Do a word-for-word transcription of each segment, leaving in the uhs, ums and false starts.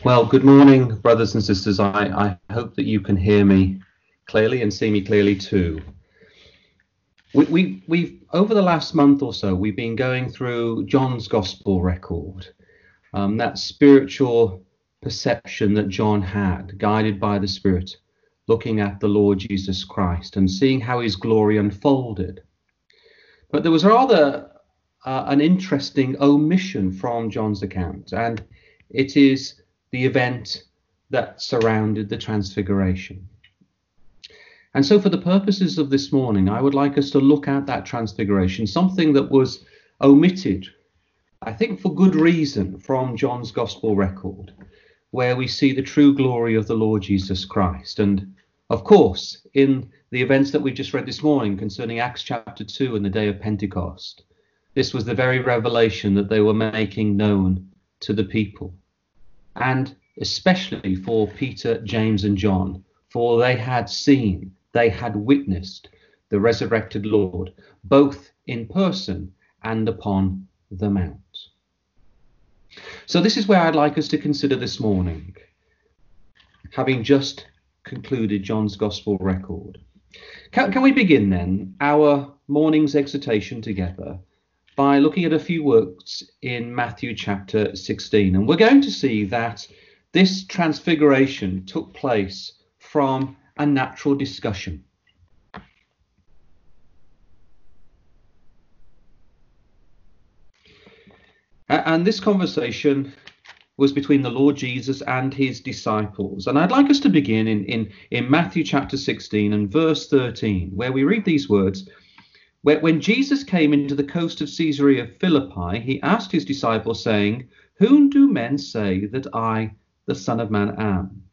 Well, good morning, brothers and sisters. I, I hope that you can hear me clearly and see me clearly too. We, we, we've over the last month or so, we've been going through John's Gospel record, um, that spiritual perception that John had, guided by the Spirit, looking at the Lord Jesus Christ and seeing how his glory unfolded. But there was rather uh, an interesting omission from John's account, and it is the event that surrounded the Transfiguration. And so for the purposes of this morning, I would like us to look at that Transfiguration, something that was omitted, I think for good reason, from John's Gospel record, where we see the true glory of the Lord Jesus Christ. And of course, in the events that we just read this morning concerning Acts chapter two and the day of Pentecost, this was the very revelation that they were making known to the people. And especially for Peter, James and John, for they had seen, they had witnessed the resurrected Lord, both in person and upon the mount. So this is where I'd like us to consider this morning, having just concluded John's Gospel record. Can, can we begin then our morning's exhortation together by looking at a few words in Matthew chapter sixteen. And we're going to see that this transfiguration took place from a natural discussion. And this conversation was between the Lord Jesus and his disciples. And I'd like us to begin in, in, in Matthew chapter sixteen and verse thirteen, where we read these words. When Jesus came into the coast of Caesarea Philippi, he asked his disciples, saying, "Whom do men say that I, the Son of Man, am?"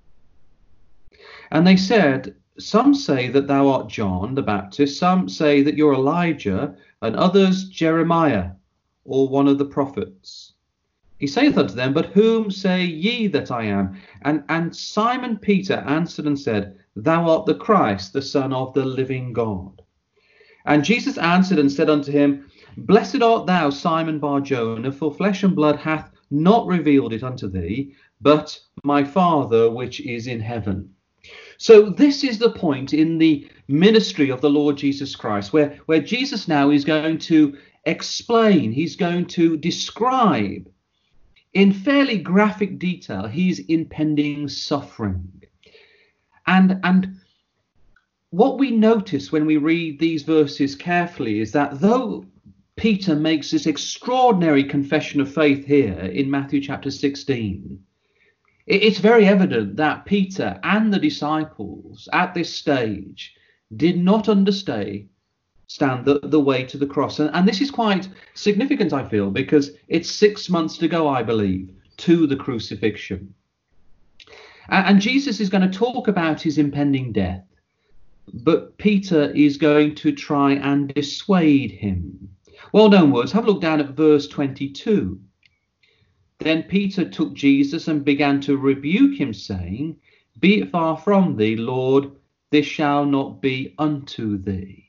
And they said, "Some say that thou art John the Baptist, some say that you're Elijah, and others Jeremiah, or one of the prophets." He saith unto them, "But whom say ye that I am?" And, and Simon Peter answered and said, "Thou art the Christ, the Son of the living God." And Jesus answered and said unto him, "Blessed art thou, Simon Bar-Jonah, for flesh and blood hath not revealed it unto thee, but my Father which is in heaven." So this is the point in the ministry of the Lord Jesus Christ, where, where Jesus now is going to explain, he's going to describe in fairly graphic detail his impending suffering. And, and what we notice when we read these verses carefully is that though Peter makes this extraordinary confession of faith here in Matthew chapter sixteen, it's very evident that Peter and the disciples at this stage did not understand the, the way to the cross. And, and this is quite significant, I feel, because it's six months to go, I believe, to the crucifixion. And, and Jesus is going to talk about his impending death. But Peter is going to try and dissuade him. Well-known words. Have a look down at verse twenty-two. Then Peter took Jesus and began to rebuke him, saying, "Be it far from thee, Lord, this shall not be unto thee."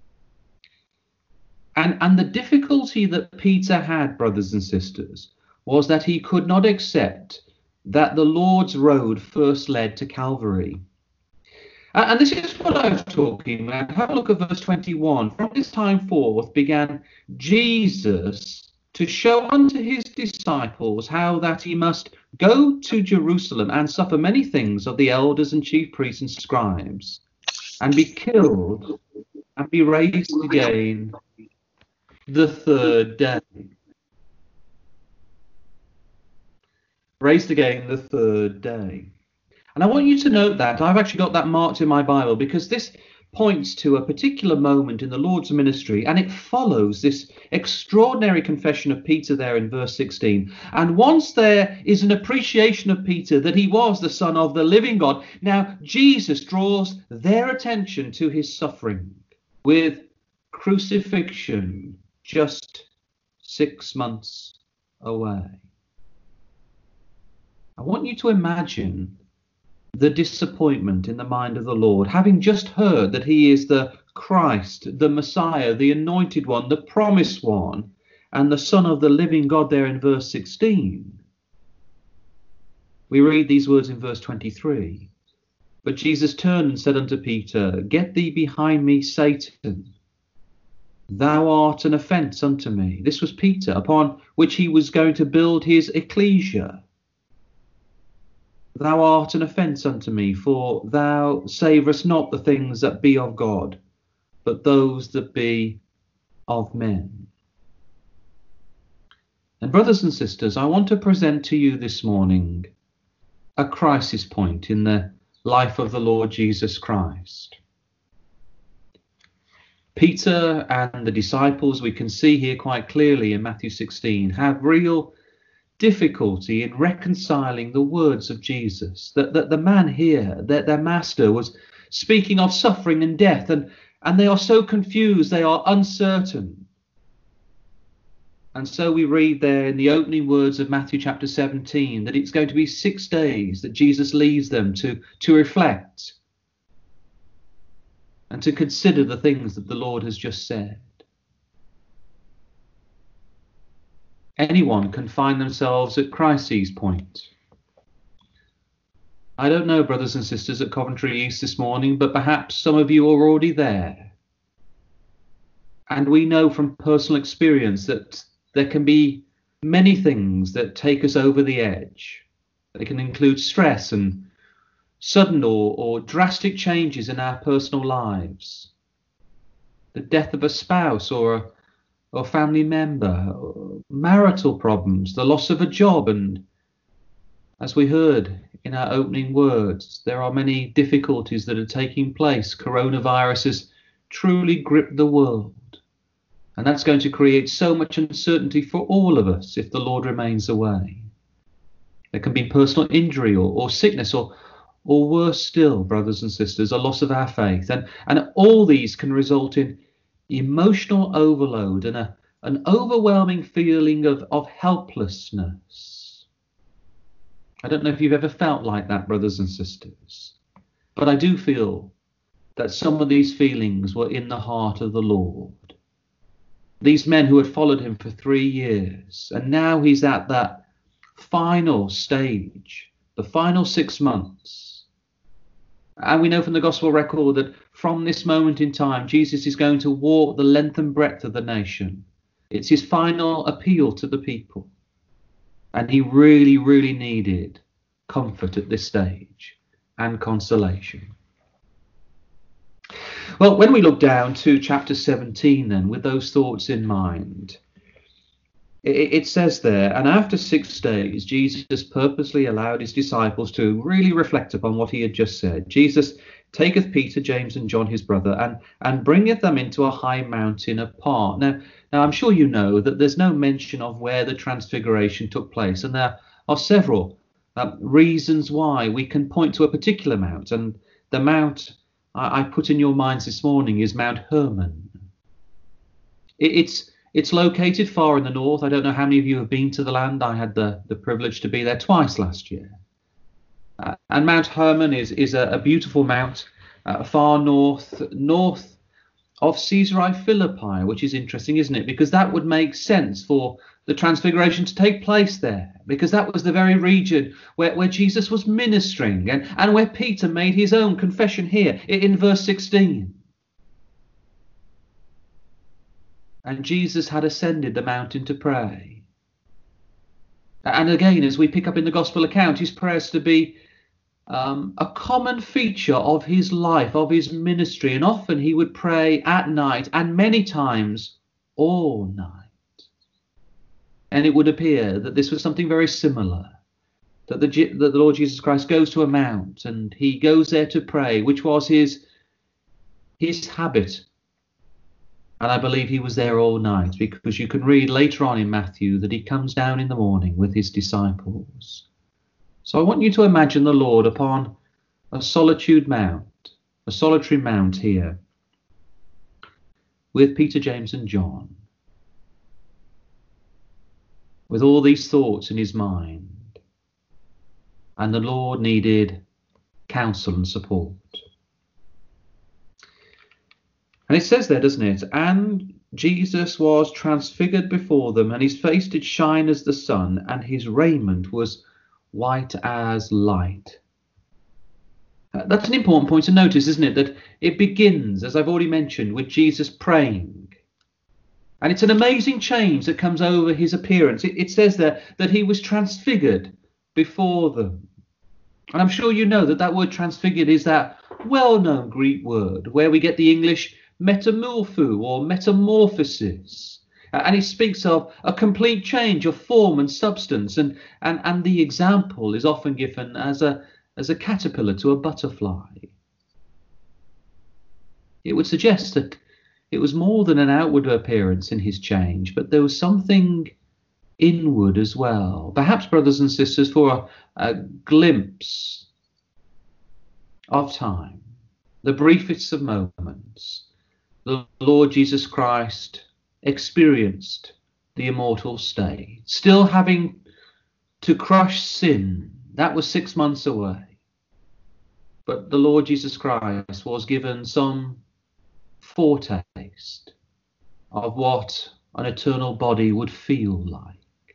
And, and the difficulty that Peter had, brothers and sisters, was that he could not accept that the Lord's road first led to Calvary. And this is what I was talking about. Have a look at verse twenty-one. "From this time forth began Jesus to show unto his disciples how that he must go to Jerusalem and suffer many things of the elders and chief priests and scribes, and be killed, and be raised again the third day." Raised again the third day. And I want you to note that. I've actually got that marked in my Bible because this points to a particular moment in the Lord's ministry, and it follows this extraordinary confession of Peter there in verse sixteen. And once there is an appreciation of Peter that he was the Son of the living God, now Jesus draws their attention to his suffering with crucifixion just six months away. I want you to imagine the disappointment in the mind of the Lord, having just heard that he is the Christ, the Messiah, the anointed one, the promised one, and the Son of the living God there in verse sixteen. We read these words in verse twenty-three. But Jesus turned and said unto Peter, Get thee behind me, Satan. Thou art an offence unto me. This was Peter, upon which he was going to build his ecclesia. Thou art an offence unto me, for thou savourest not the things that be of God, but those that be of men. And brothers and sisters, I want to present to you this morning a crisis point in the life of the Lord Jesus Christ. Peter and the disciples, we can see here quite clearly in Matthew sixteen, have real difficulty in reconciling the words of Jesus. That, that the man here, that their master, was speaking of suffering and death, and, and they are so confused, they are uncertain. And so we read there in the opening words of Matthew chapter seventeen that it's going to be six days that Jesus leaves them to, to reflect and to consider the things that the Lord has just said. Anyone can find themselves at crisis point. I don't know, brothers and sisters at Coventry East this morning, but perhaps some of you are already there. And we know from personal experience that there can be many things that take us over the edge. They can include stress and sudden or, or drastic changes in our personal lives. The death of a spouse or a or family member, or marital problems, the loss of a job, and as we heard in our opening words, there are many difficulties that are taking place. Coronavirus has truly gripped the world, and that's going to create so much uncertainty for all of us if the Lord remains away. There can be personal injury or, or sickness, or or worse still, brothers and sisters, a loss of our faith, and and all these can result in emotional overload and a, an overwhelming feeling of, of helplessness. I don't know if you've ever felt like that, brothers and sisters, but I do feel that some of these feelings were in the heart of the Lord. These men who had followed him for three years, and now he's at that final stage, the final six months. And we know from the gospel record that from this moment in time, Jesus is going to walk the length and breadth of the nation. It's his final appeal to the people. And he really, really needed comfort at this stage and consolation. Well, when we look down to chapter seventeen then, with those thoughts in mind, it says there, and after six days, Jesus purposely allowed his disciples to really reflect upon what he had just said. Jesus taketh Peter, James, and John, his brother, and, and bringeth them into a high mountain apart. Now, now, I'm sure you know that there's no mention of where the transfiguration took place, and there are several uh, reasons why we can point to a particular mount. And the mount I, I put in your minds this morning is Mount Hermon. It, it's It's located far in the north. I don't know how many of you have been to the land. I had the, the privilege to be there twice last year. Uh, and Mount Hermon is, is a, a beautiful mount uh, far north, north of Caesarea Philippi, which is interesting, isn't it? Because that would make sense for the transfiguration to take place there, because that was the very region where, where Jesus was ministering, and, and where Peter made his own confession here in, in verse sixteen. And Jesus had ascended the mountain to pray. And again, as we pick up in the gospel account, his prayers to be um, a common feature of his life, of his ministry. And often he would pray at night, and many times all night. And it would appear that this was something very similar, that the, that the Lord Jesus Christ goes to a mount and he goes there to pray, which was his, his habit. And I believe he was there all night, because you can read later on in Matthew that he comes down in the morning with his disciples. So I want you to imagine the Lord upon a solitude mount, a solitary mount here, with Peter, James and John, with all these thoughts in his mind. And the Lord needed counsel and support. And it says there, doesn't it? And Jesus was transfigured before them, and his face did shine as the sun, and his raiment was white as light. Uh, that's an important point to notice, isn't it? That it begins, as I've already mentioned, with Jesus praying. And it's an amazing change that comes over his appearance. It, it says there that he was transfigured before them. And I'm sure you know that that word transfigured is that well-known Greek word where we get the English metamorpho or metamorphosis. And it speaks of a complete change of form and substance. And, and, and the example is often given as a, as a caterpillar to a butterfly. It would suggest that it was more than an outward appearance in his change, but there was something inward as well. Perhaps, brothers and sisters, for a, a glimpse of time, the briefest of moments, the Lord Jesus Christ experienced the immortal state, still having to crush sin. That was six months away. But the Lord Jesus Christ was given some foretaste of what an eternal body would feel like.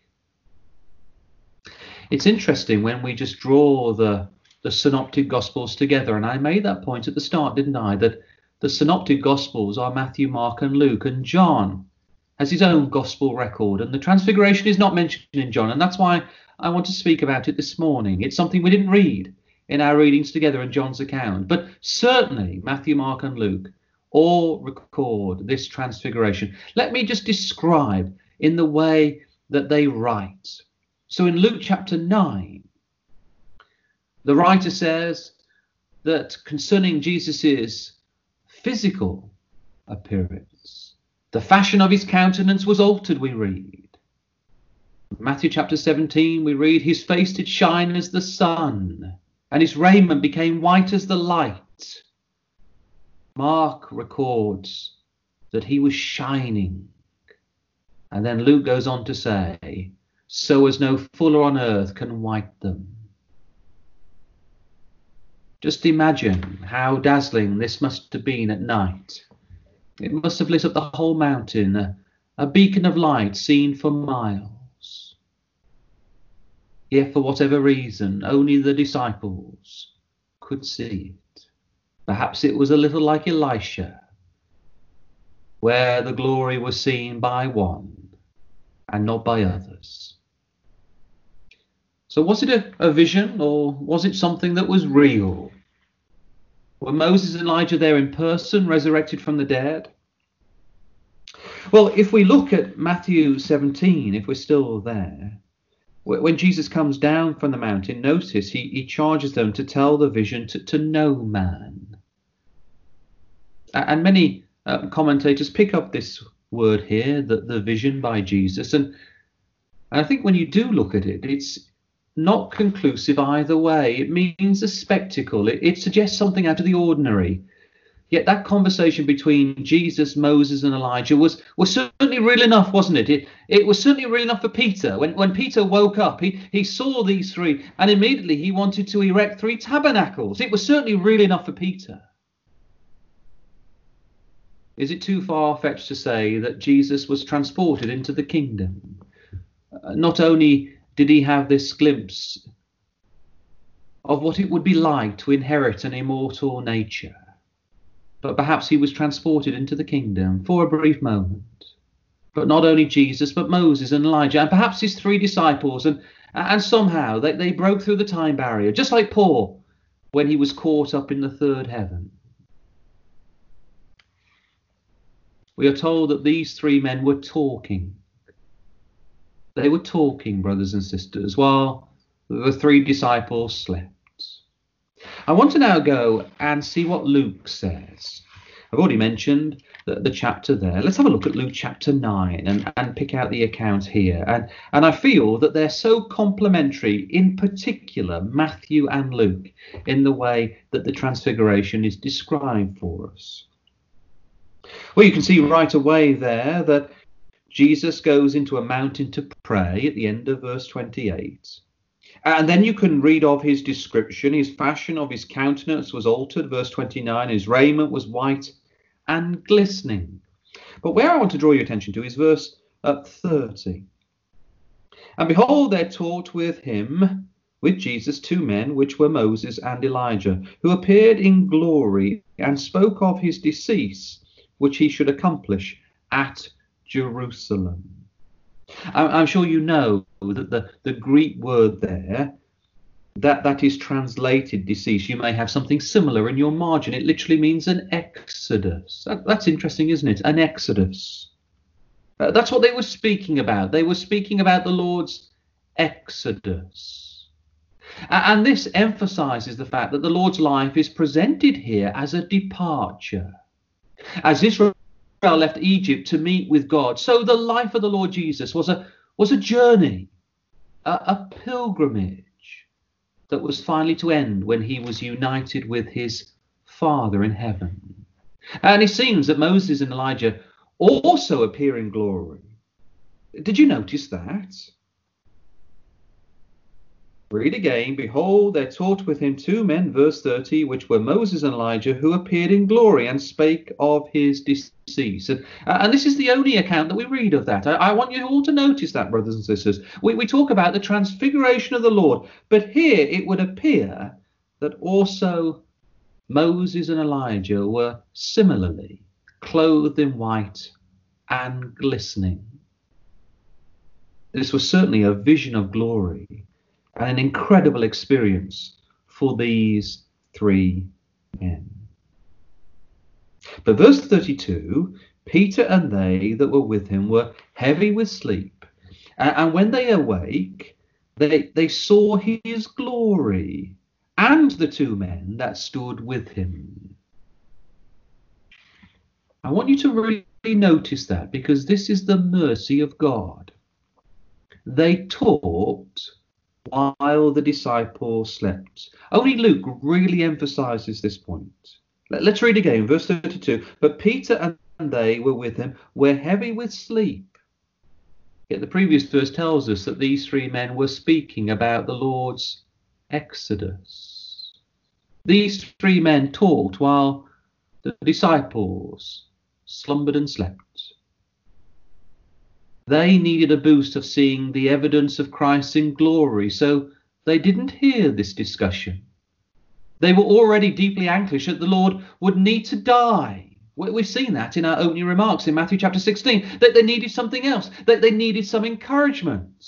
It's interesting when we just draw the, the synoptic gospels together, and I made that point at the start, didn't I, that the synoptic gospels are Matthew, Mark and Luke, and John has his own gospel record, and the transfiguration is not mentioned in John, and that's why I want to speak about it this morning. It's something we didn't read in our readings together in John's account, but certainly Matthew, Mark and Luke all record this transfiguration. Let me just describe in the way that they write. So in Luke chapter nine, the writer says that concerning Jesus's physical appearance, the fashion of his countenance was altered, we read. Matthew chapter seventeen, we read, his face did shine as the sun, and his raiment became white as the light. Mark records that he was shining. And then Luke goes on to say, so as no fuller on earth can white them. Just imagine how dazzling this must have been at night. It must have lit up the whole mountain, a, a beacon of light seen for miles. Yet for whatever reason, only the disciples could see it. Perhaps it was a little like Elisha, where the glory was seen by one and not by others. So was it a, a vision, or was it something that was real? Were Moses and Elijah there in person, resurrected from the dead? Well, if we look at Matthew seventeen, if we're still there, when Jesus comes down from the mountain, notice he, he charges them to tell the vision to, to no man. And many uh, commentators pick up this word here, the, the vision by Jesus. And, and I think when you do look at it, it's not conclusive either way. It means a spectacle. It, it suggests something out of the ordinary. Yet that conversation between Jesus, Moses and Elijah was, was certainly real enough, wasn't it? It, it was certainly real enough for Peter. When, when Peter woke up, he, he saw these three, and immediately he wanted to erect three tabernacles. It was certainly real enough for Peter. Is it too far-fetched to say that Jesus was transported into the kingdom? Uh, not only did he have this glimpse of what it would be like to inherit an immortal nature, but perhaps he was transported into the kingdom for a brief moment. But not only Jesus, but Moses and Elijah, and perhaps his three disciples, and, and somehow they, they broke through the time barrier, just like Paul when he was caught up in the third heaven. We are told that these three men were talking. They were talking, brothers and sisters, while the three disciples slept. I want to now go and see what Luke says. I've already mentioned the, the chapter there. Let's have a look at Luke chapter nine and, and pick out the account here. And, and I feel that they're so complementary, in particular Matthew and Luke, in the way that the transfiguration is described for us. Well, you can see right away there that Jesus goes into a mountain to pray at the end of verse twenty-eight. And then you can read of his description. His fashion of his countenance was altered, verse twenty-nine. His raiment was white and glistening. But where I want to draw your attention to is verse uh, thirty. And behold, there taught with him with Jesus two men, which were Moses and Elijah, who appeared in glory and spoke of his decease, which he should accomplish at Jerusalem. I'm sure you know that the, the Greek word there, that, that is translated decease, you may have something similar in your margin. It literally means an exodus. That, that's interesting, isn't it? An exodus. Uh, that's what they were speaking about. They were speaking about the Lord's exodus. Uh, and this emphasizes the fact that the Lord's life is presented here as a departure. As Israel left Egypt to meet with God, so the life of the Lord Jesus was a was a journey, a, a pilgrimage that was finally to end when he was united with his Father in heaven. And it seems that Moses and Elijah also appear in glory. Did you notice that? Read again. Behold, there taught with him two men, verse thirty, which were Moses and Elijah, who appeared in glory and spake of his decease. And, uh, and this is the only account that we read of that. I, I want you all to notice that, brothers and sisters. We, we talk about the transfiguration of the Lord, but here it would appear that also Moses and Elijah were similarly clothed in white and glistening. This was certainly a vision of glory and an incredible experience for these three men. But verse thirty-two, Peter and they that were with him were heavy with sleep, and when they awake, they, they saw his glory and the two men that stood with him. I want you to really notice that, because this is the mercy of God. They talked while the disciples slept. Only Luke really emphasizes this point. Let's read again, verse thirty-two. But Peter and they were with him were heavy with sleep. Yet the previous verse tells us that these three men were speaking about the Lord's exodus. These three men talked while the disciples slumbered and slept. They needed a boost of seeing the evidence of Christ in glory, so they didn't hear this discussion. They were already deeply anxious that the Lord would need to die. We've seen that in our opening remarks in Matthew chapter sixteen, that they needed something else, that they needed some encouragement.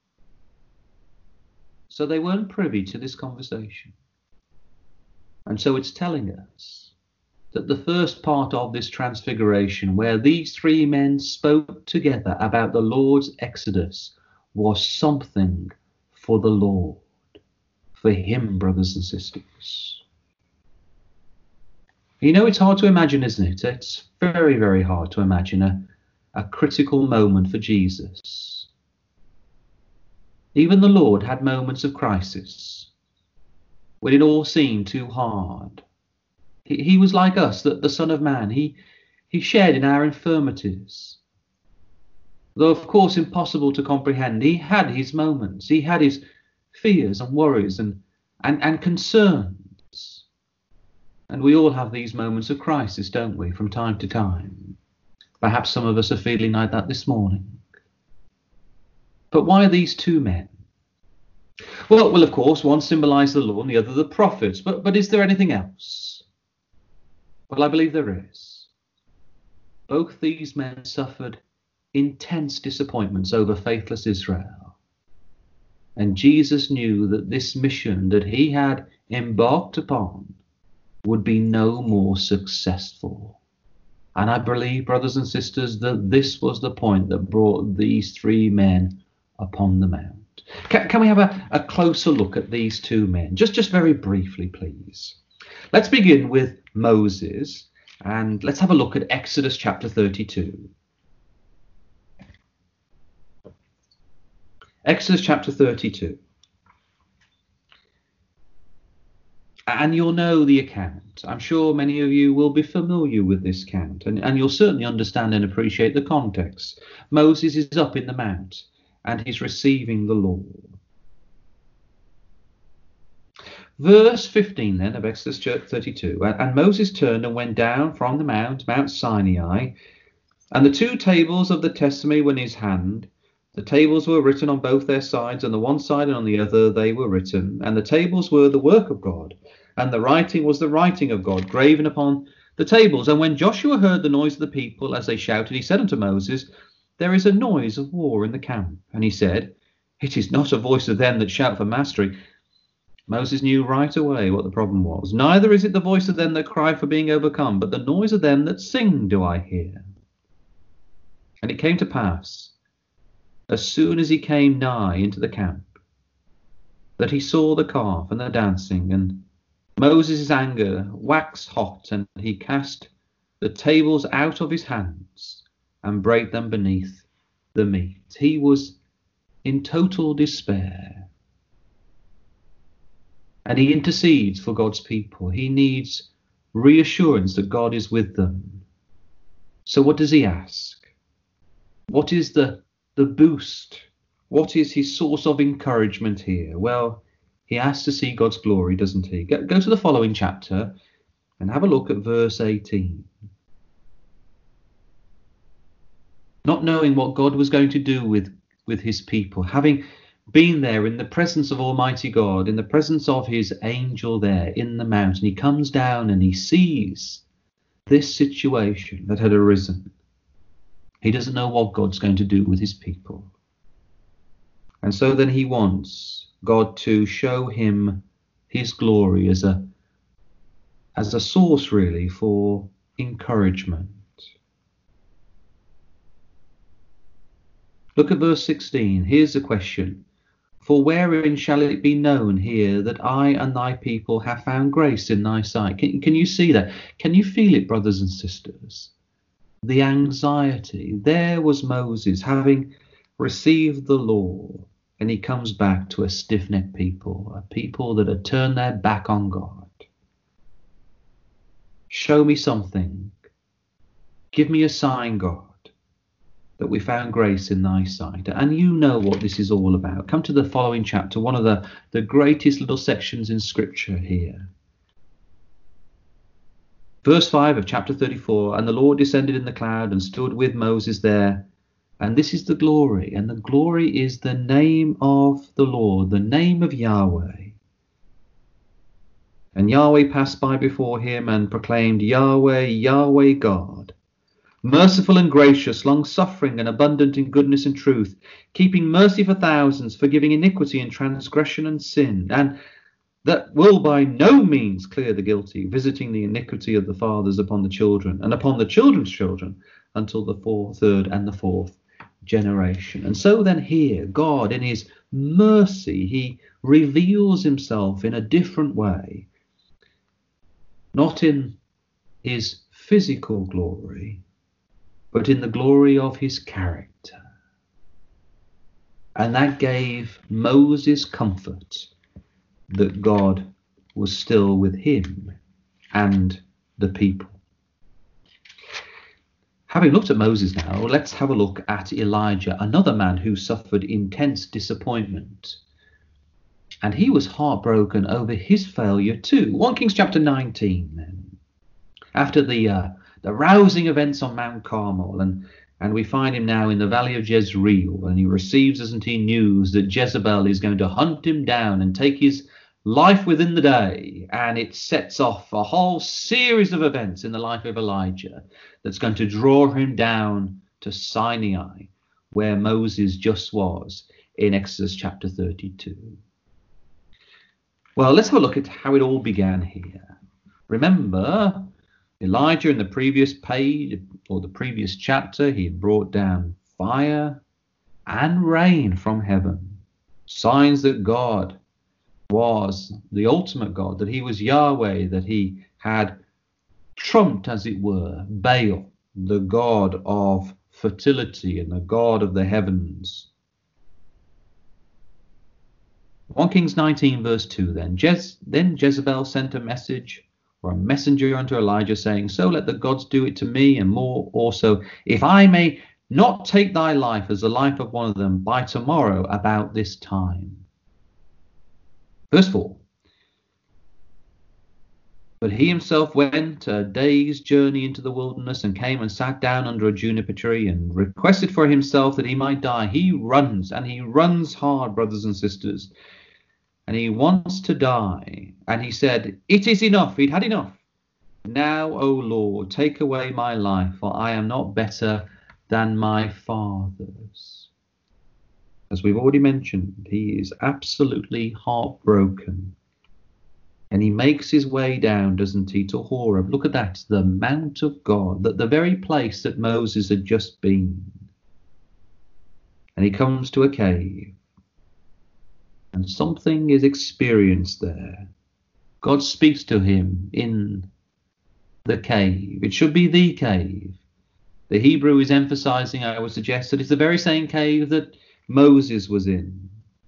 So they weren't privy to this conversation. And so it's telling us that the first part of this transfiguration, where these three men spoke together about the Lord's exodus, was something for the Lord, for him, brothers and sisters. You know, it's hard to imagine, isn't it? It's very, very hard to imagine a, a critical moment for Jesus. Even the Lord had moments of crisis when it all seemed too hard. He, he was like us, the, the Son of Man. He, he shared in our infirmities. Though, of course, impossible to comprehend, he had his moments. He had his fears and worries and, and, and concerns. And we all have these moments of crisis, don't we, from time to time? Perhaps some of us are feeling like that this morning. But why these two men? Well, well, of course, one symbolized the law and the other the prophets. But, but is there anything else? Well, I believe there is. Both these men suffered intense disappointments over faithless Israel. And Jesus knew that this mission that he had embarked upon would be no more successful. And I believe, brothers and sisters, that this was the point that brought these three men upon the mount. Can, can we have a, a closer look at these two men? Just, just very briefly, please. Let's begin with Moses, and let's have a look at Exodus chapter thirty-two. Exodus chapter thirty-two. And you'll know the account. I'm sure many of you will be familiar with this account, and, and you'll certainly understand and appreciate the context. Moses is up in the mount, and he's receiving the law. Verse fifteen then of Exodus thirty-two, and Moses turned and went down from the mount, Mount Sinai, and the two tables of the testimony were in his hand, The tables were written on both their sides, on the one side and on the other they were written. And the tables were the work of God, and the writing was the writing of God, graven upon the tables. And when Joshua heard the noise of the people as they shouted, he said unto Moses, There is a noise of war in the camp. And he said, It is not a voice of them that shout for mastery. Moses knew right away what the problem was. Neither is it the voice of them that cry for being overcome, but the noise of them that sing do I hear. And it came to pass, as soon as he came nigh into the camp, that he saw the calf and the dancing, and Moses' anger waxed hot, and he cast the tables out of his hands and brake them beneath the meat. He was in total despair. And he intercedes for God's people. He needs reassurance that God is with them. So what does he ask? What is the, the boost? What is his source of encouragement here? Well, he asks to see God's glory, doesn't he? Go, go to the following chapter and have a look at verse eighteen. Not knowing what God was going to do with, with his people, having been there in the presence of Almighty God, in the presence of his angel there in the mountain, he comes down and he sees this situation that had arisen. He doesn't know what God's going to do with his people. And so then he wants God to show him his glory as a, as a source really for encouragement. Look at verse sixteen. Here's the question. For wherein shall it be known here that I and thy people have found grace in thy sight? Can, can you see that? Can you feel it, brothers and sisters? The anxiety. There was Moses having received the law, and he comes back to a stiff-necked people, a people that had turned their back on God. Show me something. Give me a sign, God, that we found grace in thy sight. And you know what this is all about. Come to the following chapter, one of the, the greatest little sections in Scripture here. Verse five of chapter thirty-four, and the Lord descended in the cloud and stood with Moses there. And this is the glory, and the glory is the name of the Lord, the name of Yahweh. And Yahweh passed by before him and proclaimed, Yahweh, Yahweh God, merciful and gracious, long-suffering and abundant in goodness and truth, keeping mercy for thousands, forgiving iniquity and transgression and sin, and that will by no means clear the guilty, visiting the iniquity of the fathers upon the children, and upon the children's children, until the fourth, third, and the fourth generation. And so then here, God, in his mercy, he reveals himself in a different way, not in his physical glory, but in the glory of his character. And that gave Moses comfort that God was still with him and the people. Having looked at Moses now, let's have a look at Elijah, another man who suffered intense disappointment. And he was heartbroken over his failure too. First Kings chapter nineteen then. After the uh, the rousing events on Mount Carmel, and, and we find him now in the valley of Jezreel, and he receives, isn't he, news that Jezebel is going to hunt him down and take his life within the day, and it sets off a whole series of events in the life of Elijah that's going to draw him down to Sinai, where Moses just was in Exodus chapter thirty-two. Well, let's have a look at how it all began here. Remember, Elijah in the previous page, or the previous chapter, he had brought down fire and rain from heaven, signs that God was the ultimate God, that he was Yahweh, that he had trumped, as it were, Baal, the god of fertility and the god of the heavens. First Kings nineteen verse two then. Jez, then Jezebel sent a message or a messenger unto Elijah, saying, So let the gods do it to me, and more also, if I may not take thy life as the life of one of them by tomorrow about this time. Verse four. But he himself went a day's journey into the wilderness and came and sat down under a juniper tree and requested for himself that he might die. He runs, and he runs hard, brothers and sisters, and he wants to die. And he said, "It is enough." He'd had enough. "Now, O Lord, take away my life, for I am not better than my fathers." As we've already mentioned, he is absolutely heartbroken. And he makes his way down, doesn't he, to Horeb. Look at that, the Mount of God, that the very place that Moses had just been. And he comes to a cave. And something is experienced there. God speaks to him in the cave. It should be the cave. The Hebrew is emphasizing, I would suggest, that it's the very same cave that Moses was in.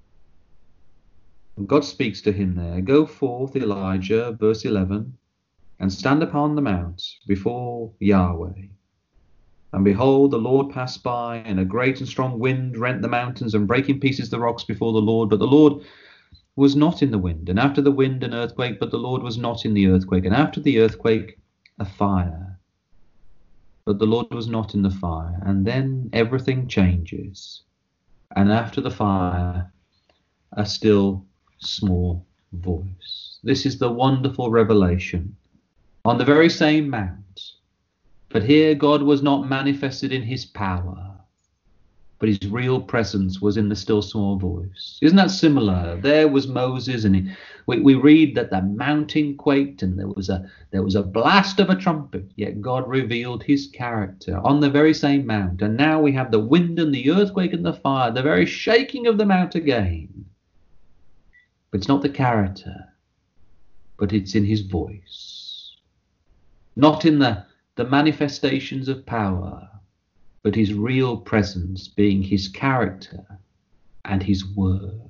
And God speaks to him there. "Go forth, Elijah," verse eleven, "and stand upon the mount before Yahweh. And behold, the Lord passed by, and a great and strong wind rent the mountains and brake in pieces the rocks before the Lord. But the Lord was not in the wind. And after the wind, an earthquake, but the Lord was not in the earthquake. And after the earthquake, a fire. But the Lord was not in the fire." And then everything changes. And after the fire, a still small voice. This is the wonderful revelation on the very same mount. But here God was not manifested in his power, but his real presence was in the still small voice. Isn't that similar? There was Moses, and he, we, we read that the mountain quaked, and there was a there was a blast of a trumpet, yet God revealed his character on the very same mount. And now we have the wind and the earthquake and the fire, the very shaking of the mount again. But it's not the character, but it's in his voice. Not in the, the manifestations of power, but his real presence being his character and his word.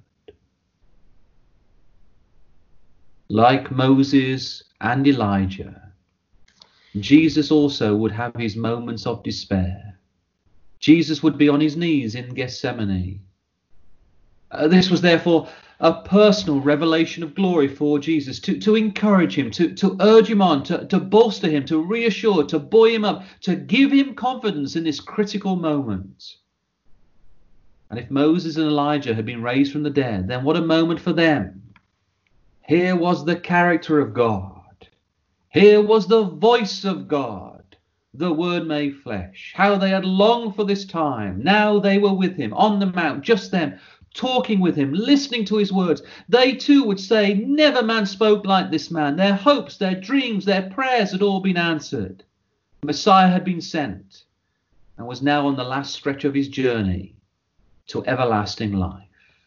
Like Moses and Elijah, Jesus also would have his moments of despair. Jesus would be on his knees in Gethsemane. Uh, this was therefore a personal revelation of glory for Jesus, to, to encourage him, to, to urge him on, to, to bolster him, to reassure, to buoy him up, to give him confidence in this critical moment. And if Moses and Elijah had been raised from the dead, then what a moment for them. Here was the character of God. Here was the voice of God, the Word made flesh. How they had longed for this time. Now they were with him on the mount, just them, talking with him, listening to his words. They too would say, "Never man spoke like this man." Their hopes, their dreams, their prayers had all been answered. The Messiah had been sent and was now on the last stretch of his journey to everlasting life.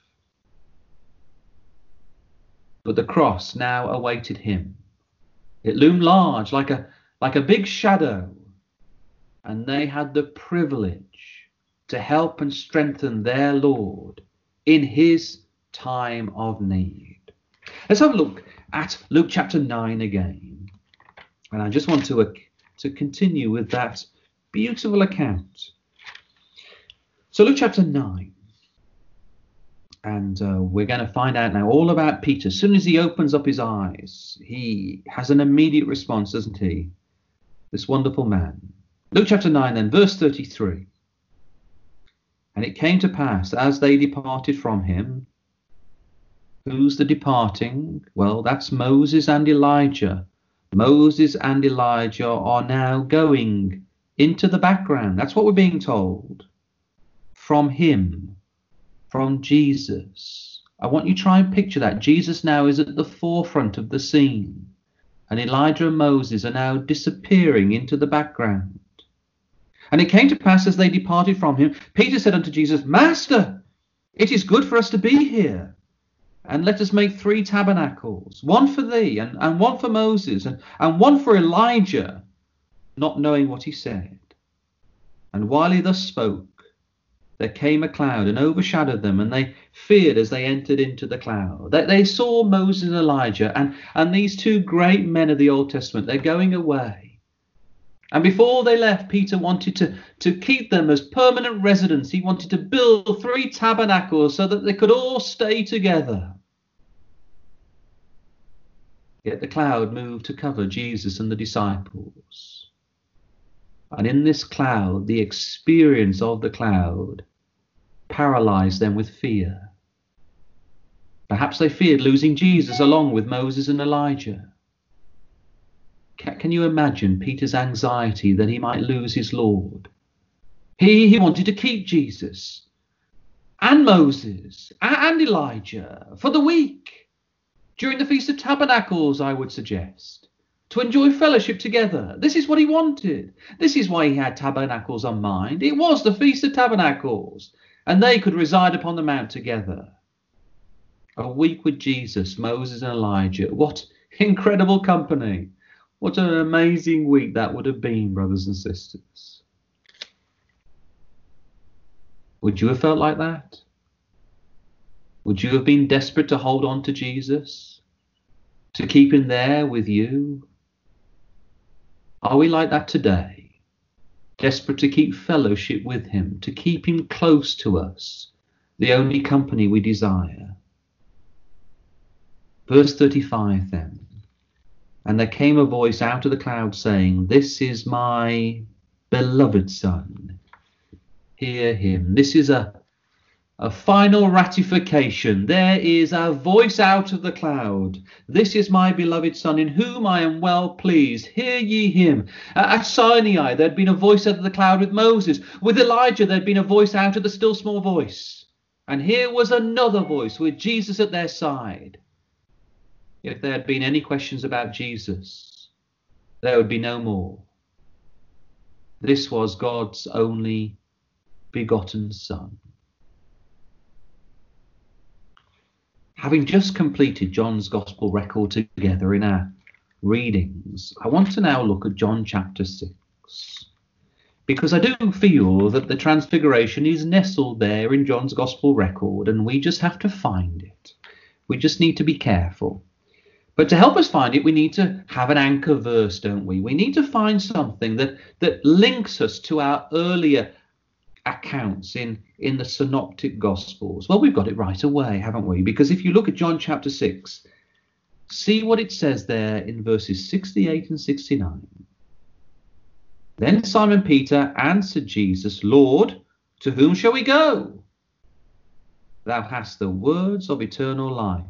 But the cross now awaited him. It loomed large, like a, like a big shadow, and they had the privilege to help and strengthen their Lord in his time of need. Let's have a look at Luke chapter nine again. And I just want to, uh, to continue with that beautiful account. So Luke chapter nine. And uh, we're going to find out now all about Peter. As soon as he opens up his eyes, he has an immediate response, doesn't he? This wonderful man. Luke chapter nine then, verse thirty-three. "And it came to pass, as they departed from him," who's the departing? Well, that's Moses and Elijah. Moses and Elijah are now going into the background. That's what we're being told. From him, from Jesus. I want you to try and picture that. Jesus now is at the forefront of the scene, and Elijah and Moses are now disappearing into the background. "And it came to pass, as they departed from him, Peter said unto Jesus, Master, it is good for us to be here. And let us make three tabernacles, one for thee, and, and one for Moses, and, and one for Elijah, not knowing what he said. And while he thus spoke, there came a cloud and overshadowed them, and they feared as they entered into the cloud." They, they saw Moses and Elijah, and, and these two great men of the Old Testament, they're going away. And before they left, Peter wanted to, to keep them as permanent residents. He wanted to build three tabernacles so that they could all stay together. Yet the cloud moved to cover Jesus and the disciples. And in this cloud, the experience of the cloud paralyzed them with fear. Perhaps they feared losing Jesus along with Moses and Elijah. Can you imagine Peter's anxiety that he might lose his Lord? He, he wanted to keep Jesus and Moses and Elijah for the week, during the Feast of Tabernacles, I would suggest, to enjoy fellowship together. This is what he wanted. This is why he had tabernacles on mind. It was the Feast of Tabernacles, and they could reside upon the mount together. A week with Jesus, Moses and Elijah. What incredible company. What an amazing week that would have been, brothers and sisters. Would you have felt like that? Would you have been desperate to hold on to Jesus? To keep him there with you? Are we like that today? Desperate to keep fellowship with him, to keep him close to us, the only company we desire. Verse thirty-five then. And there came a voice out of the cloud saying, "This is my beloved Son. Hear him." This is a, a final ratification. There is a voice out of the cloud. "This is my beloved Son, in whom I am well pleased. Hear ye him." At Sinai, there had been a voice out of the cloud with Moses. With Elijah, there had been a voice out of the still small voice. And here was another voice with Jesus at their side. If there had been any questions about Jesus, there would be no more. This was God's only begotten Son. Having just completed John's Gospel record together in our readings, I want to now look at John chapter six, because I do feel that the Transfiguration is nestled there in John's Gospel record, and we just have to find it. We just need to be careful. But to help us find it, we need to have an anchor verse, don't we? We need to find something that, that links us to our earlier accounts in, in the synoptic Gospels. Well, we've got it right away, haven't we? Because if you look at John chapter six, see what it says there in verses sixty-eight and sixty-nine. Then Simon Peter answered Jesus, "Lord, to whom shall we go? Thou hast the words of eternal life.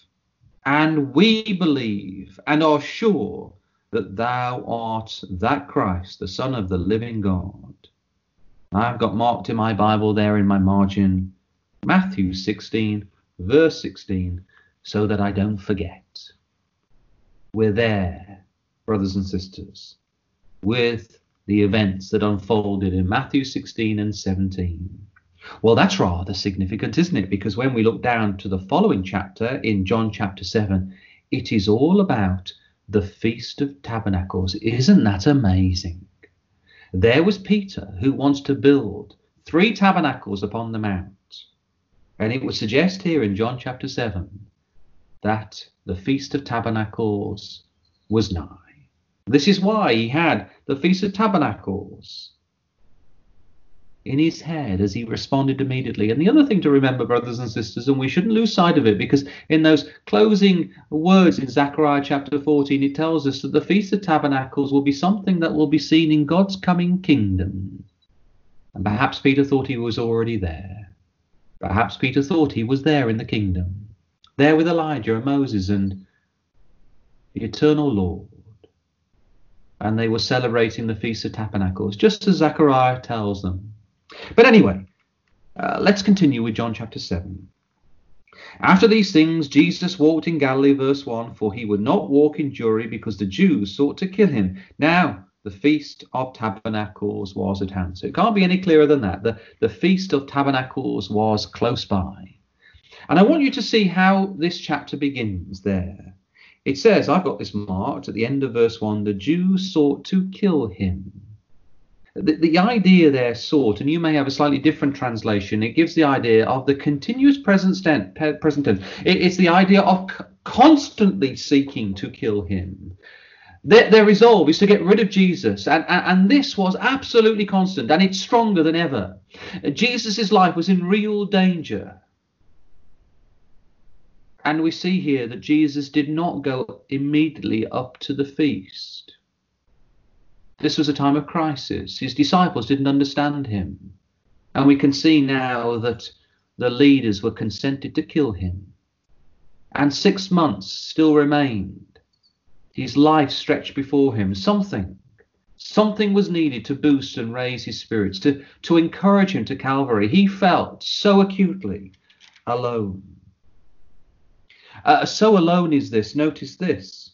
And we believe and are sure that thou art that Christ, the Son of the living God." I've got marked in my Bible there in my margin, Matthew sixteen, verse sixteen, so that I don't forget. We're there, brothers and sisters, with the events that unfolded in Matthew sixteen and seventeen. Well, that's rather significant, isn't it? Because when we look down to the following chapter in John chapter seven, it is all about the Feast of Tabernacles. Isn't that amazing? There was Peter, who wants to build three tabernacles upon the mount. And it would suggest here in John chapter seven that the Feast of Tabernacles was nigh. This is why he had the Feast of Tabernacles in his head as he responded immediately. And the other thing to remember, brothers and sisters, and we shouldn't lose sight of it, because in those closing words in Zechariah chapter fourteen, it tells us that the Feast of Tabernacles will be something that will be seen in God's coming kingdom. And perhaps Peter thought he was already there. Perhaps Peter thought he was there in the kingdom, there with Elijah and Moses and the eternal Lord. And they were celebrating the Feast of Tabernacles, just as Zechariah tells them. But anyway, uh, let's continue with John chapter seven. After these things, Jesus walked in Galilee, verse one, for he would not walk in Jewry, because the Jews sought to kill him. Now, the Feast of Tabernacles was at hand. So it can't be any clearer than that. The, the Feast of Tabernacles was close by. And I want you to see how this chapter begins there. It says, I've got this marked at the end of verse one, the Jews sought to kill him. The, the idea there, sought, and you may have a slightly different translation, it gives the idea of the continuous present tense. Present tense. It, it's the idea of c- constantly seeking to kill him. Their, their resolve is to get rid of Jesus, and, and, and this was absolutely constant, and it's stronger than ever. Jesus' life was in real danger. And we see here that Jesus did not go immediately up to the feast. This was a time of crisis. His disciples didn't understand him. And we can see now that the leaders were consented to kill him. And six months still remained. His life stretched before him. Something, something was needed to boost and raise his spirits, to, to encourage him to Calvary. He felt so acutely alone. Uh, so alone is this. Notice this.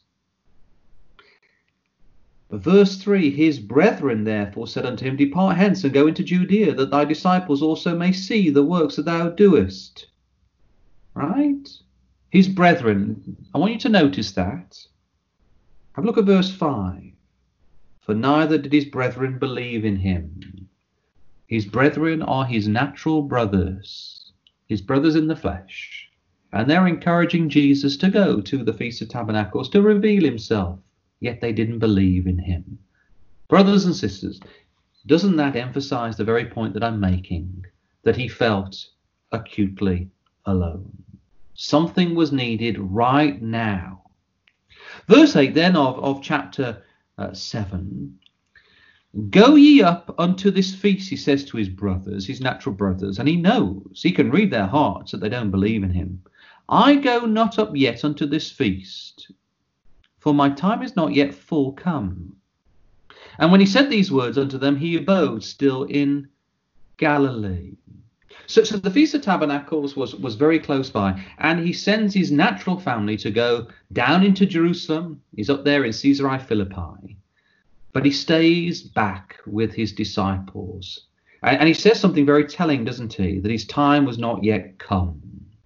Verse three, his brethren therefore said unto him, Depart hence and go into Judea, that thy disciples also may see the works that thou doest. Right? His brethren, I want you to notice that. Have a look at verse five. For neither did his brethren believe in him. His brethren are his natural brothers, his brothers in the flesh. And they're encouraging Jesus to go to the Feast of Tabernacles to reveal himself. Yet they didn't believe in him. Brothers and sisters, doesn't that emphasize the very point that I'm making? That he felt acutely alone. Something was needed right now. Verse eight then of, of chapter uh, seven. Go ye up unto this feast, he says to his brothers, his natural brothers, and he knows, he can read their hearts that they don't believe in him. I go not up yet unto this feast, for my time is not yet full come. And when he said these words unto them, he abode still in Galilee. So, so the Feast of Tabernacles was, was very close by, and he sends his natural family to go down into Jerusalem. He's up there in Caesarea Philippi. But he stays back with his disciples. And, and he says something very telling, doesn't he? That his time was not yet come.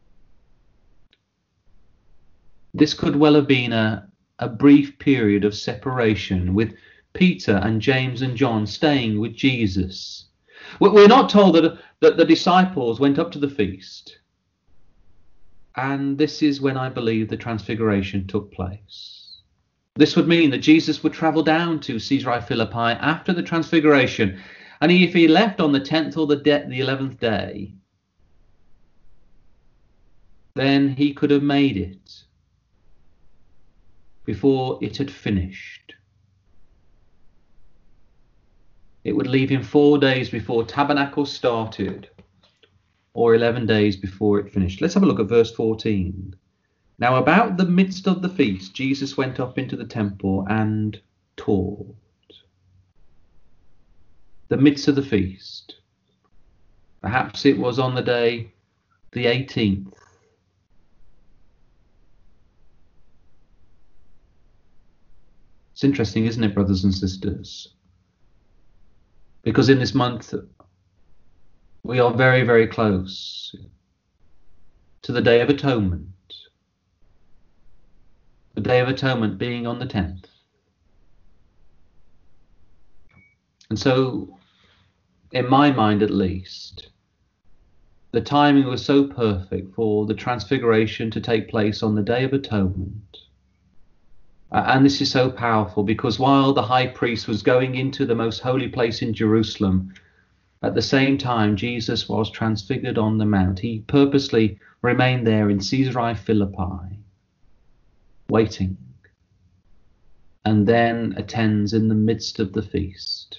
This could well have been a, a brief period of separation, with Peter and James and John staying with Jesus. We're not told that, that the disciples went up to the feast. And this is when I believe the transfiguration took place. This would mean that Jesus would travel down to Caesarea Philippi after the transfiguration. And if he left on the tenth or the, de- the eleventh day, then he could have made it before it had finished. It would leave him four days before tabernacle started, or eleven days before it finished. Let's have a look at verse fourteen. Now about the midst of the feast, Jesus went up into the temple and taught. The midst of the feast. Perhaps it was on the day, the eighteenth. It's interesting, isn't it, brothers and sisters? Because in this month, we are very, very close to the Day of Atonement. The Day of Atonement being on the tenth. And so, in my mind at least, the timing was so perfect for the transfiguration to take place on the Day of Atonement. Uh, and this is so powerful because while the high priest was going into the most holy place in Jerusalem, at the same time Jesus was transfigured on the mount. He purposely remained there in Caesarea Philippi, waiting, and then attends in the midst of the feast.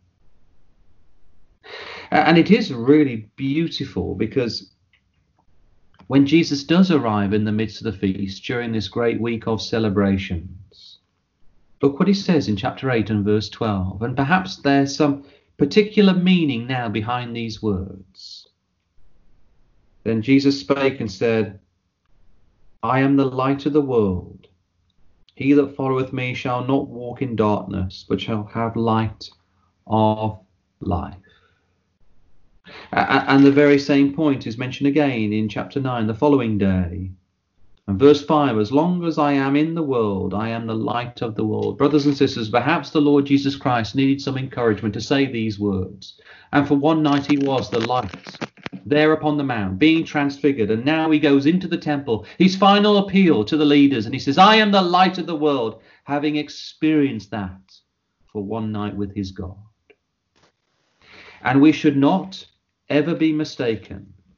And it is really beautiful because when Jesus does arrive in the midst of the feast during this great week of celebrations, look what he says in chapter eight and verse twelve. And perhaps there's some particular meaning now behind these words. Then Jesus spake and said, I am the light of the world. He that followeth me shall not walk in darkness, but shall have light of life. And the very same point is mentioned again in chapter nine, the following day. And verse five, as long as I am in the world, I am the light of the world. Brothers and sisters, perhaps the Lord Jesus Christ needed some encouragement to say these words. And for one night he was the light there upon the mount, being transfigured. And now he goes into the temple, his final appeal to the leaders. And he says, I am the light of the world, having experienced that for one night with his God. And we should not ever be mistaken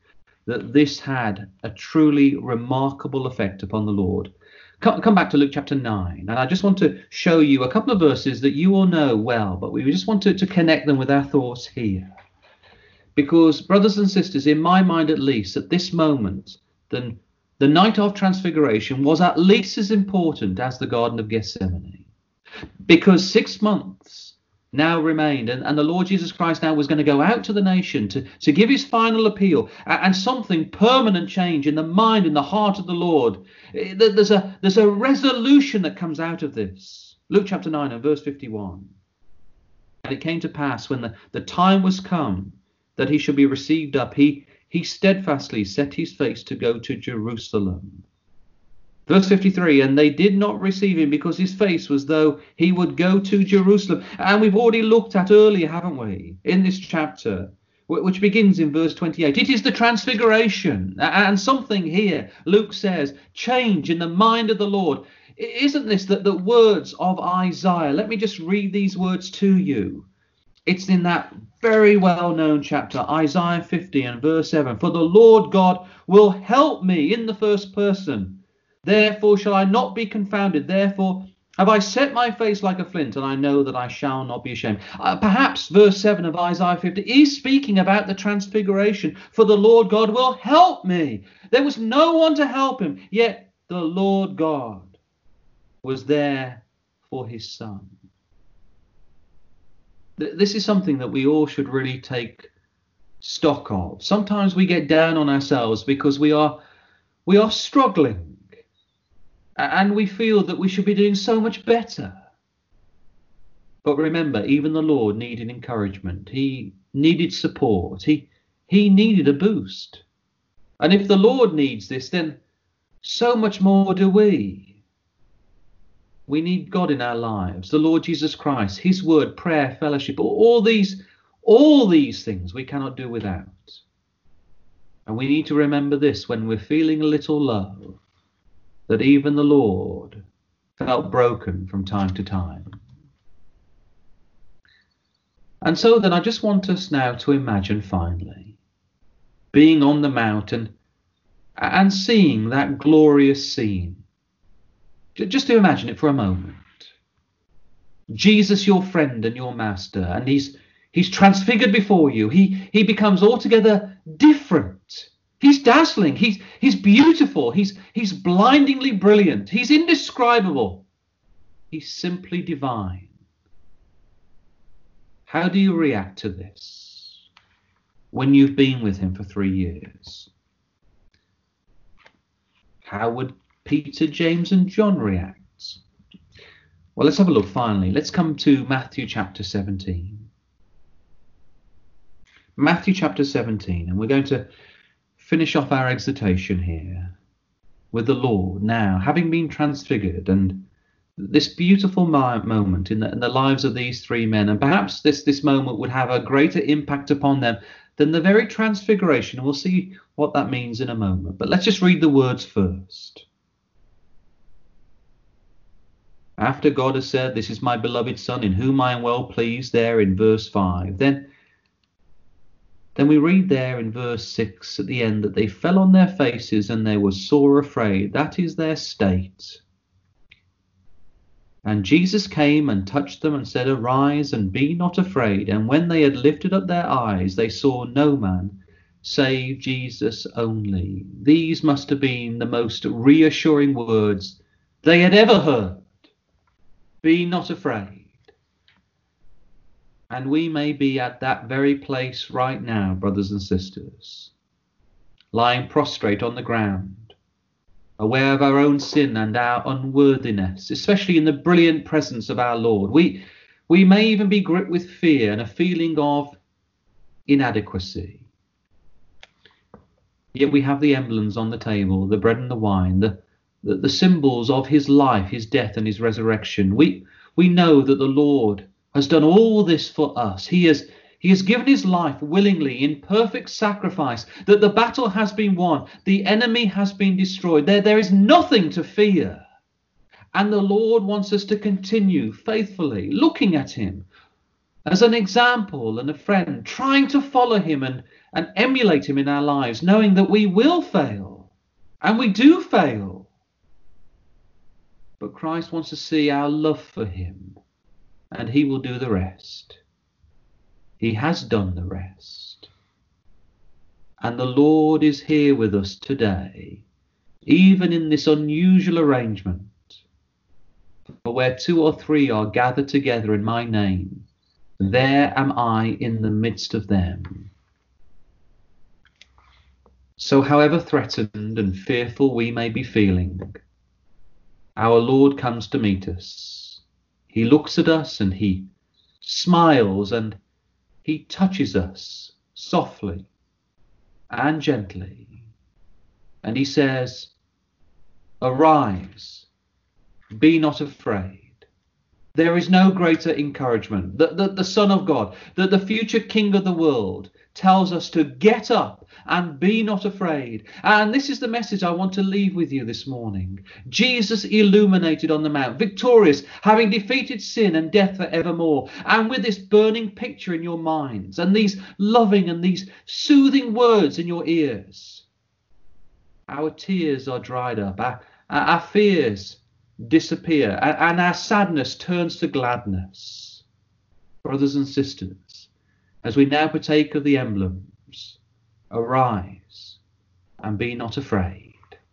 that this had a truly remarkable effect upon the Lord. Come, come back to Luke chapter nine, and I just want to show you a couple of verses that you all know well, but we just want to, to connect them with our thoughts here. Because, brothers and sisters, in my mind at least, at this moment, then the night of transfiguration was at least as important as the Garden of Gethsemane. Because six months now remained, and, and the Lord Jesus Christ now was going to go out to the nation to, to give his final appeal, and, and something permanent change in the mind, in the heart of the Lord. There's a, there's a resolution that comes out of this. Luke chapter nine and verse fifty-one. And it came to pass when the, the time was come that he should be received up, he, he steadfastly set his face to go to Jerusalem. Verse fifty-three, and they did not receive him because his face was though he would go to Jerusalem. And we've already looked at earlier, haven't we, in this chapter, which begins in verse twenty-eight. It is the transfiguration. And something here, Luke says, change in the mind of the Lord. Isn't this the, the words of Isaiah? Let me just read these words to you. It's in that very well-known chapter, Isaiah fifty and verse seven. For the Lord God will help me, in the first person. Therefore shall I not be confounded. Therefore have I set my face like a flint, and I know that I shall not be ashamed. Uh, perhaps verse seven of Isaiah fifty is speaking about the transfiguration. For the Lord God will help me. There was no one to help him, yet the Lord God was there for his son. This is something that we all should really take stock of. Sometimes we get down on ourselves because we are we are struggling, and we feel that we should be doing so much better. But remember, even the Lord needed encouragement. He needed support. He he needed a boost. And if the Lord needs this, then so much more do we. We need God in our lives, the Lord Jesus Christ, his word, prayer, fellowship, all these, all these things we cannot do without. And we need to remember this when we're feeling a little low, that even the Lord felt broken from time to time. And so then I just want us now to imagine finally being on the mountain and seeing that glorious scene. Just to imagine it for a moment. Jesus, your friend and your master, and he's he's transfigured before you. He he becomes altogether different. He's dazzling. He's he's beautiful. He's he's blindingly brilliant. He's indescribable. He's simply divine. How do you react to this when you've been with him for three years? How would Peter, James and John react? Well, let's have a look finally. Let's come to Matthew chapter seventeen. Matthew chapter seventeen, and we're going to finish off our exhortation here with the Lord now, having been transfigured, and this beautiful moment in the, in the lives of these three men. And perhaps this, this moment would have a greater impact upon them than the very transfiguration. We'll see what that means in a moment. But let's just read the words first. After God has said, this is my beloved Son, in whom I am well pleased, there in verse five. Then, then we read there in verse six at the end that they fell on their faces and they were sore afraid. That is their state. And Jesus came and touched them and said, Arise and be not afraid. And when they had lifted up their eyes, they saw no man save Jesus only. These must have been the most reassuring words they had ever heard. Be not afraid. And we may be at that very place right now, brothers and sisters, lying prostrate on the ground, aware of our own sin and our unworthiness, especially in the brilliant presence of our Lord. We, we may even be gripped with fear and a feeling of inadequacy. Yet we have the emblems on the table, the bread and the wine, the, the, the symbols of his life, his death and his resurrection. We, we know that the Lord has done all this for us. He has, he has given his life willingly in perfect sacrifice, that the battle has been won, the enemy has been destroyed. There, there is nothing to fear. And the Lord wants us to continue faithfully looking at him, as an example and a friend, trying to follow him and, and emulate him in our lives, knowing that we will fail, and we do fail. But Christ wants to see our love for him, and he will do the rest. He has done the rest. And the Lord is here with us today, even in this unusual arrangement. For where two or three are gathered together in my name, there am I in the midst of them. So however threatened and fearful we may be feeling, our Lord comes to meet us. He looks at us and he smiles and he touches us softly and gently. And he says, "Arise, be not afraid." There is no greater encouragement. The, the, the Son of God, the, the future King of the world, tells us to get up and be not afraid. And this is the message I want to leave with you this morning. Jesus illuminated on the mount, victorious, having defeated sin and death forevermore. And with this burning picture in your minds, and these loving and these soothing words in your ears, our tears are dried up, our, our fears disappear, and our sadness turns to gladness. Brothers and sisters, as we now partake of the emblems, arise and be not afraid.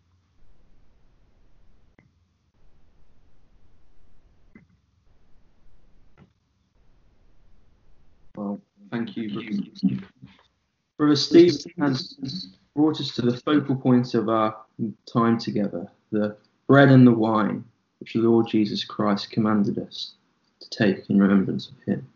Well, thank you, Brother, Brother Steve has brought us to the focal point of our time together, the bread and the wine, which the Lord Jesus Christ commanded us to take in remembrance of him.